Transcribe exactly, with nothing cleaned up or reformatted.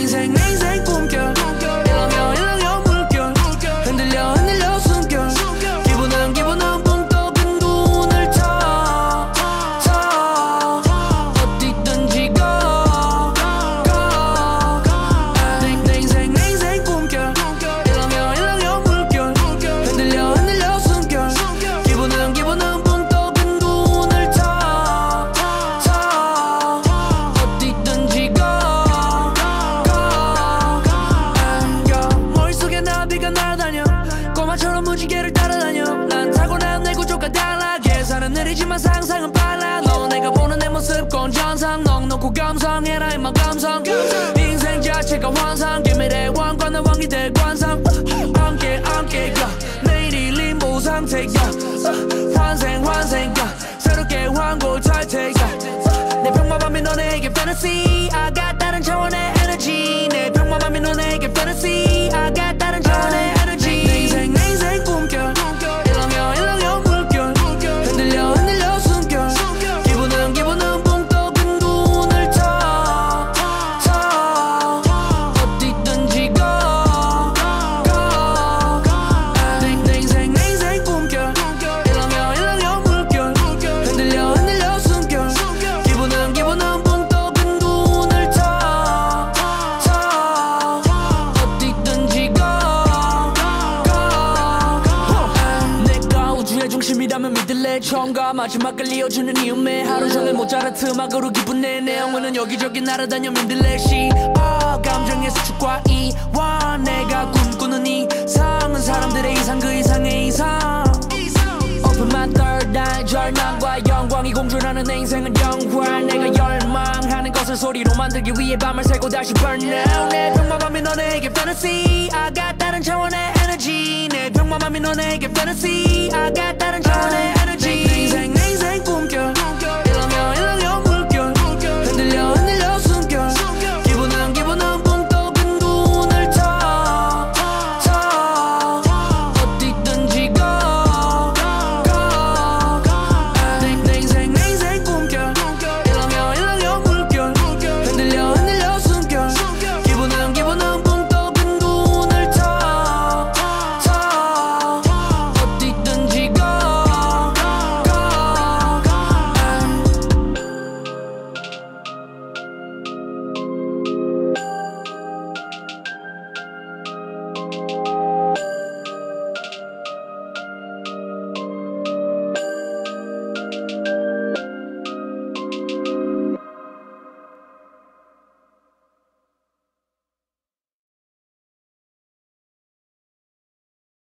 인생 내 인생 꿈결 일렁여 일렁여 물결 흔들려 흔들려 숨결 기분은 기분은 붕 떠든 눈을 타, 타 어디든지 가, 가 내, 내 인생 내 인생 꿈결 일렁여 일렁여 물결 흔들려 흔들려 숨결 기분은 기분은 붕 떠든 눈을 타, 타 어디든지 가, 가 머릿속에 나비가 날아다녀 꼬마처럼 무지개를 따라다녀 난 타고난 내 구조가 달라 계산은 느리지만 상상은 빨라 너 내가 보는 내 모습 건전상 넉넉고 감성해라 임마 감성 인생 자체가 환상 기밀의 왕관은 왕이 될 관상 함께 함께 가 내일이 림보 상태야 환생 환생 가 새롭게 환골 탈퇴가 내 평범함이 너네에게 fantasy I got 다른 차원의 에너지 내 평범함이 너네에게 fantasy I got 다른 차원의 에너지 내 인생 내 인생 꿈결 일렁여 일렁여 물결 흔들려 흔들려 숨결 기분은 기분은 붕 떠든 눈을 타, 타 어디든지 가, 가 내, 내 인생 내 인생 꿈결 일렁여 일렁여 물결 흔들려 흔들려 숨결 기분은 기분은 붕 떠든 눈을 타, 타 어디든지 가, 가 내가 우주의 중심이라면 믿을래 처음과 마지막을 이어주는 이음에 하루 종일 모차르트 음악으로 기분 내 내용은 여기저기 날아다녀 민들레시 어, 감정의 수축과 이와 내가 꿈꾸는 이상은 사람들의 이상 그 이상의 이상 Open my third eye 절망과 영광이 공존하는 내 인생은 영화 내가 열망하는 것을 소리로 만들기 위해 밤을 새고 다시 burn out 내 평범함이 너네에게 fantasy I got 다른 차원의 energy 내 평범함이 너네에게 fantasy I got 다른 차원의